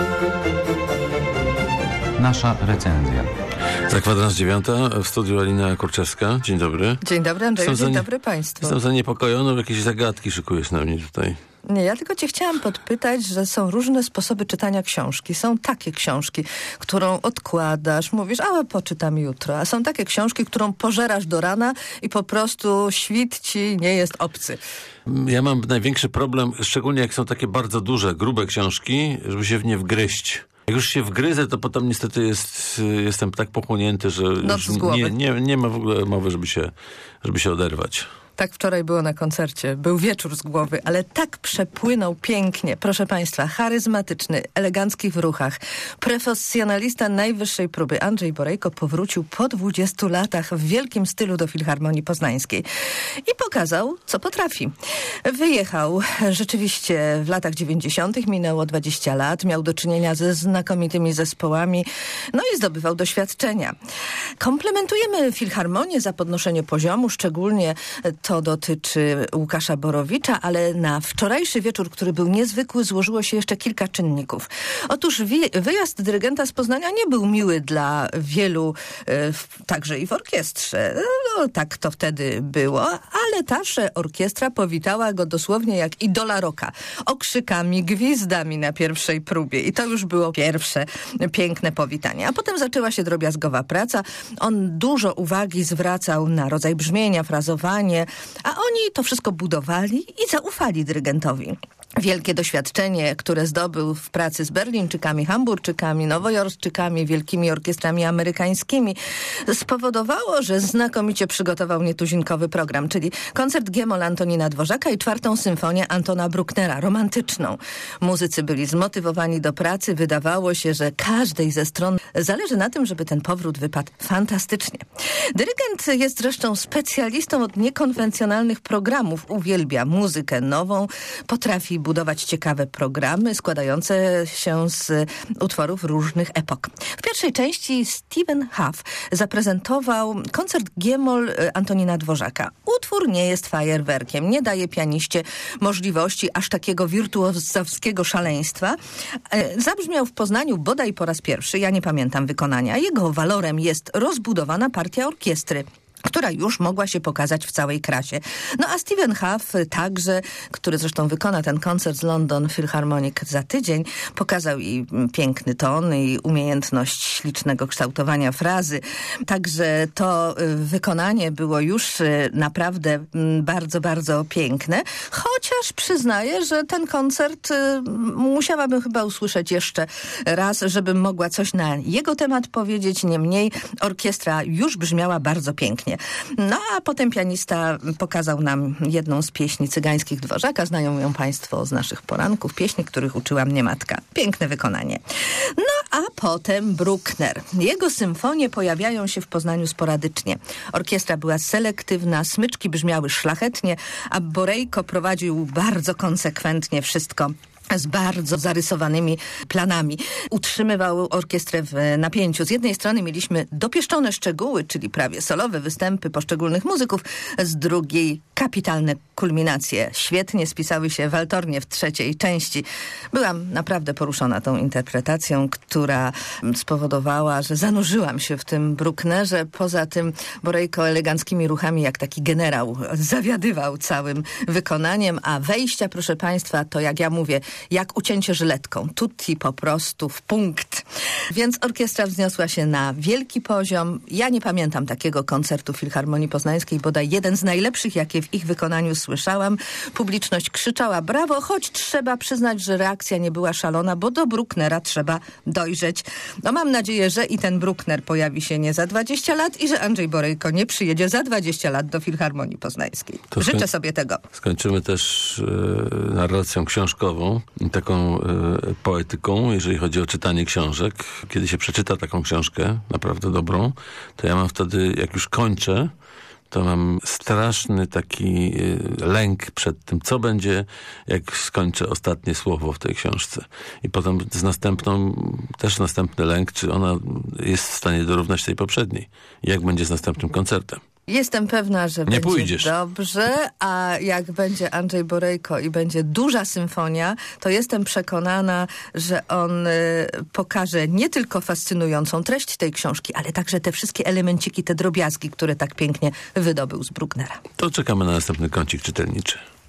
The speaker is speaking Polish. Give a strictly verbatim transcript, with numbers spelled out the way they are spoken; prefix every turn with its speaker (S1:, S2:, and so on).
S1: Nasza recenzja.
S2: Za kwadrans dziewiąta w studiu Alina Kurczewska. Dzień dobry.
S3: Dzień dobry, Andrzeju.
S2: Jestem
S3: Dzień
S2: zanie-
S3: dobry państwu.
S2: Jestem zaniepokojony, jakieś zagadki szykujesz na mnie tutaj.
S3: Nie, ja tylko cię chciałam podpytać, że są różne sposoby czytania książki. Są takie książki, którą odkładasz, mówisz, ale poczytam jutro. A są takie książki, którą pożerasz do rana i po prostu świt ci nie jest obcy.
S2: Ja mam największy problem, szczególnie jak są takie bardzo duże, grube książki, żeby się w nie wgryźć. Jak już się wgryzę, to potem niestety jest, jestem tak pochłonięty, że już nie, nie, nie ma w ogóle mowy, żeby się, żeby się oderwać.
S3: Tak wczoraj było na koncercie. Był wieczór z głowy, ale tak przepłynął pięknie. Proszę państwa, charyzmatyczny, elegancki w ruchach, profesjonalista najwyższej próby Andrzej Borejko powrócił po dwudziestu latach w wielkim stylu do Filharmonii Poznańskiej i pokazał, co potrafi. Wyjechał rzeczywiście w latach dziewięćdziesiątych, minęło dwadzieścia lat, miał do czynienia ze znakomitymi zespołami, no i zdobywał doświadczenia. Komplementujemy Filharmonię za podnoszenie poziomu, szczególnie to dotyczy Łukasza Borowicza, ale na wczorajszy wieczór, który był niezwykły, złożyło się jeszcze kilka czynników. Otóż wi- wyjazd dyrygenta z Poznania nie był miły dla wielu, e, w, także i w orkiestrze. No, tak to wtedy było, ale taż orkiestra powitała go dosłownie jak idola rocka. Okrzykami, gwizdami na pierwszej próbie. I to już było pierwsze piękne powitanie. A potem zaczęła się drobiazgowa praca. On dużo uwagi zwracał na rodzaj brzmienia, frazowanie, a oni to wszystko budowali i zaufali dyrygentowi. Wielkie doświadczenie, które zdobył w pracy z Berlińczykami, Hamburczykami, Nowojorczykami, wielkimi orkiestrami amerykańskimi, spowodowało, że znakomicie przygotował nietuzinkowy program, czyli koncert G-moll Antonina Dworzaka i czwartą symfonię Antona Brucknera, romantyczną. Muzycy byli zmotywowani do pracy, wydawało się, że każdej ze stron zależy na tym, żeby ten powrót wypadł fantastycznie. Dyrygent jest zresztą specjalistą od niekonwencjonalnych programów, uwielbia muzykę nową, potrafi budować ciekawe programy składające się z utworów różnych epok. W pierwszej części Stephen Huff zaprezentował koncert G-moll Antonina Dworzaka. Utwór nie jest fajerwerkiem, nie daje pianiście możliwości aż takiego wirtuozowskiego szaleństwa. Zabrzmiał w Poznaniu bodaj po raz pierwszy, ja nie pamiętam wykonania. Jego walorem jest rozbudowana partia orkiestry, która już mogła się pokazać w całej krasie. No a Stephen Huff także, który zresztą wykona ten koncert z London Philharmonic za tydzień, pokazał i piękny ton, i umiejętność ślicznego kształtowania frazy. Także to wykonanie było już naprawdę bardzo, bardzo piękne. Chociaż przyznaję, że ten koncert musiałabym chyba usłyszeć jeszcze raz, żebym mogła coś na jego temat powiedzieć. Niemniej orkiestra już brzmiała bardzo pięknie. No a potem pianista pokazał nam jedną z pieśni cygańskich Dworzaka. Znają ją państwo z naszych poranków. Pieśni, których uczyła mnie matka. Piękne wykonanie. No a potem Bruckner. Jego symfonie pojawiają się w Poznaniu sporadycznie. Orkiestra była selektywna, smyczki brzmiały szlachetnie, a Borejko prowadził bardzo konsekwentnie wszystko z bardzo zarysowanymi planami. Utrzymywał orkiestrę w napięciu. Z jednej strony mieliśmy dopieszczone szczegóły, czyli prawie solowe występy poszczególnych muzyków, z drugiej kapitalne kulminacje. Świetnie spisały się waltornie w trzeciej części. Byłam naprawdę poruszona tą interpretacją, która spowodowała, że zanurzyłam się w tym Brucknerze. Poza tym Borejko eleganckimi ruchami, jak taki generał, zawiadywał całym wykonaniem, a wejścia, proszę państwa, to jak ja mówię, jak ucięcie żyletką. Tutti po prostu w punkt. Więc orkiestra wzniosła się na wielki poziom. Ja nie pamiętam takiego koncertu Filharmonii Poznańskiej, bodaj jeden z najlepszych, jakie w ich wykonaniu słyszałam. Publiczność krzyczała brawo, choć trzeba przyznać, że reakcja nie była szalona, bo do Brucknera trzeba dojrzeć. No mam nadzieję, że i ten Bruckner pojawi się nie za dwadzieścia lat i że Andrzej Borejko nie przyjedzie za dwadzieścia lat do Filharmonii Poznańskiej. To Życzę skoń- sobie tego.
S2: Skończymy też e, narracją książkową, taką e, poetyką, jeżeli chodzi o czytanie książek. Kiedy się przeczyta taką książkę, naprawdę dobrą, to ja mam wtedy, jak już kończę, to mam straszny taki lęk przed tym, co będzie, jak skończę ostatnie słowo w tej książce. I potem z następną, też następny lęk, czy ona jest w stanie dorównać tej poprzedniej. Jak będzie z następnym koncertem.
S3: Jestem pewna, że
S2: Nie
S3: będzie
S2: pójdziesz.
S3: dobrze, a jak będzie Andrzej Borejko i będzie duża symfonia, to jestem przekonana, że on y, pokaże nie tylko fascynującą treść tej książki, ale także te wszystkie elemenciki, te drobiazgi, które tak pięknie wydobył z Brucknera.
S2: To czekamy na następny kącik czytelniczy.